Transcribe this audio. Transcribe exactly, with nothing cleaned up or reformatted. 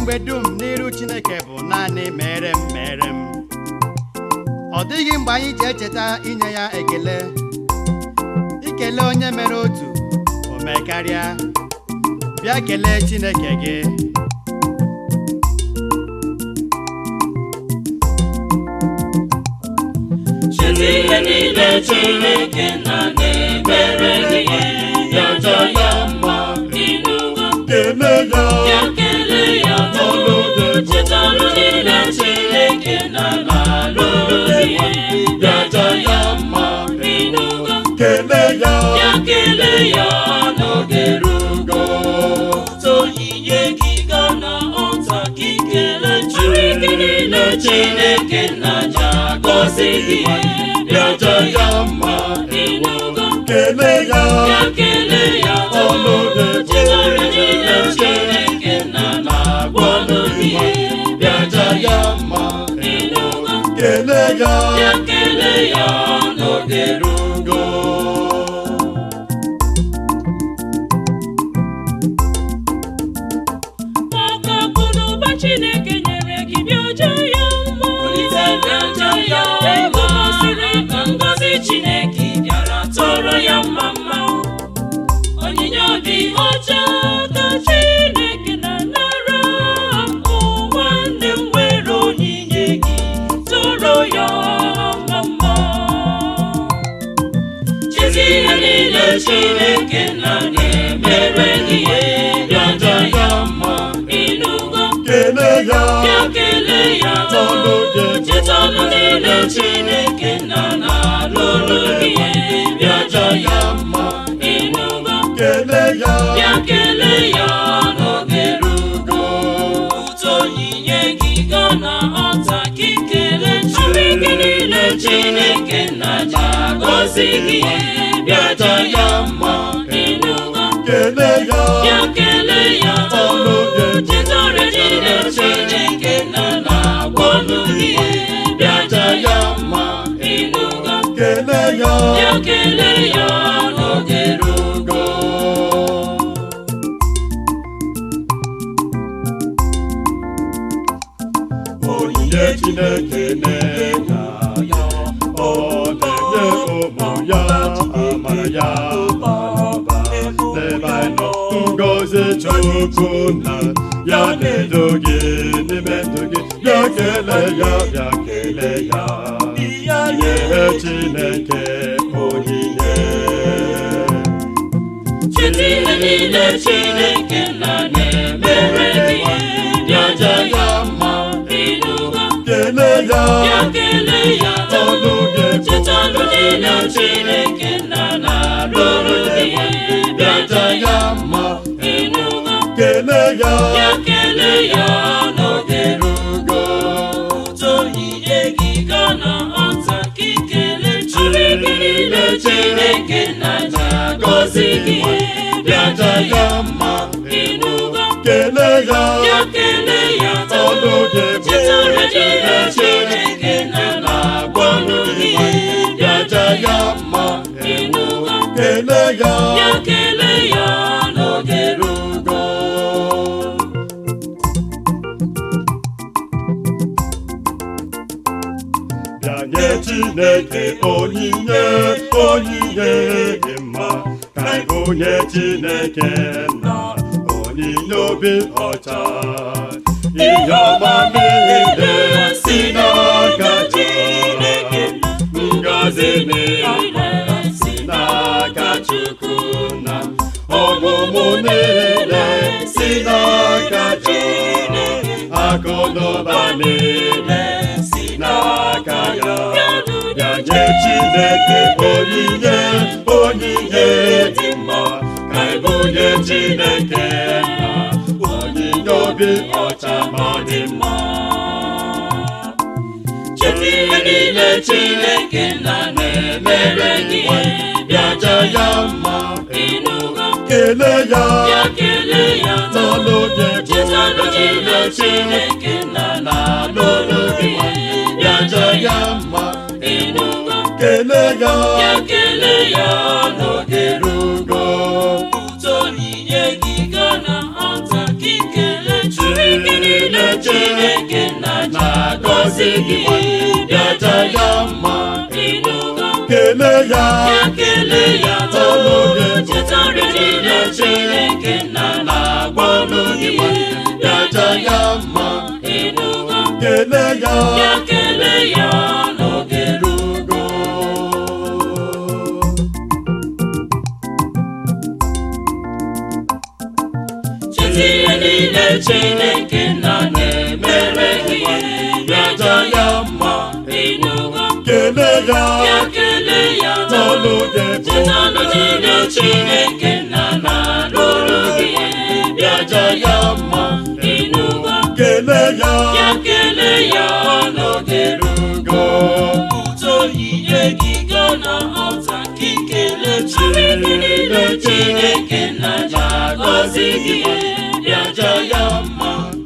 mgbe dum n'iru Chineke bụ naanị mere m mere m. Ọ dịghị mgbe anyị ji echeta inye ya ekele. Ikele onye mere otu, o mee karịa. Bịa kelee Chineke gị. Cheta ihe niile Chineke na-emere gị, ya jọ ya mma, ịnụgo. Kele ya, ya kele ya n'olu. Cheta ọrụ niile Chineke na-alụrụ gị, ya jọ ya mma, ịnụgo. kele ya, ya kele ya n'oge rugo. Onyinye gị ga na ọta gị kele Chineke Chineke na-aja gọzi gị, ya jọ ya mma, ịnụgo. kele ya, ya kele ya n'oge Chineke niile Chineke na-agwọnụ gị, ya jọ ya mma, ịnụgo. kele ya, ya kele ya n'oge rugo. Chineke nyere gị bịa ọjọ ya mma, bịa ọjọ ya mma. Siri ka ngọzi Chineke bịara tọrọ ya mma mma. Onyinye obi ọcha ka Chineke na-anara. Ụwa nne m nwere onyinye gị tọrọ ya mma mma. Chezi ihe niile Chineke na-emere gị, bịa ọjọ ya mma, ịnụgo. kele ya, ya kele ya n'oge. Cheta ọrụ niile Chineke na-alụrụ gị, bịa jọ ya mma, ịnụgo. kele ya, ya kele ya n'oge rugo. Ụtọ onyinye gị ga na ọta gị kele Chineke niile Chineke na-aja gọzi gị, bịa jọ ya mma, ịnụgo. kele ya, ya kele ya n'oge. Cheta ọrụ niile Chineke na-agwọnụ gị, bịa jọ ya mma, ịnụgo. kele ya, ya kele ya n'oge rugo. onyinye Chineke na-enye ya, ọ na-enye ụmụ ya amara ya bara n'ebe anyị nọ. Ngọzi Chukwu na ya na-edo gị n'ime ndụ gị. Bịa kelee ya, bịa kelee ya, nye Chineke onyinye. Cheta ihe niile Chineke na-emere gị, bịa jọ ya mma, ịnụgo. Kelee ya, ya kele ya n'oge. Cheta ọrụ niile Chineke na-alụrụ gị, bịa jọ ya mma, ịnụgo. kelee ya, ya kele ya n'oge rugo. Ụtọ onyinye gị ga na ọta gị kele Chineke niile Chineke na-aja gọzi gị, bịa jọ ya mma, ịnụgo. kelee ya, ya kele ya n'oge. Cheta ọrụ niile Chineke na-agwọnụ gị, bịa jọ ya mma, ịnụgo. kelee ya, ya kele ya n'oge rugo. bịa nye Chineke onyinye, onyinye dị mma. Ka anyị bunye Chineke na onyinye obi ọcha. Ihe ọma niile si n'aka Chineke, ngọzi niile si n'aka Chukwu na ọmụmụ niile si n'aka Chineke, akụ na ụba niile si n'aka ya. Ya nye Chineke onyinye, onyinye dị mma. Ka anyị bunye Chineke na onyinye obi ọcha ma dị mma. Cheta ihe niile Chineke na-emere gị, bịa jọ ya mma, ịnụgo. Kelee ya, ya kele ya n'oge. Cheta ọrụ niile Chineke na-alụrụ gị, bịa jọ ya mma, ịnụgo. Kelee ya, ya kele ya n'oge rugo. Chineke nna na-agọzi gị bịaja ya mma ịnụgo kele ya ya kele ya n'oge chetara niile Chineke nna na-agbalụ gị bịaja ya mma ịnụgo kele ya ya kele ya n'oge rugo cheta ihe niile Chineke nna na-emere gị bịaja ya mma ịnụgo kele ya ya kele ya n'oge cheta niile Chineke nna na-alụrụ gị bịaja ya mma ịnụgo kele ya ya kele ya n'oge rugo ụtọ onyinye gị ga na ọta ka ikele Chineke nna na-agọzi gị bịaja ya mma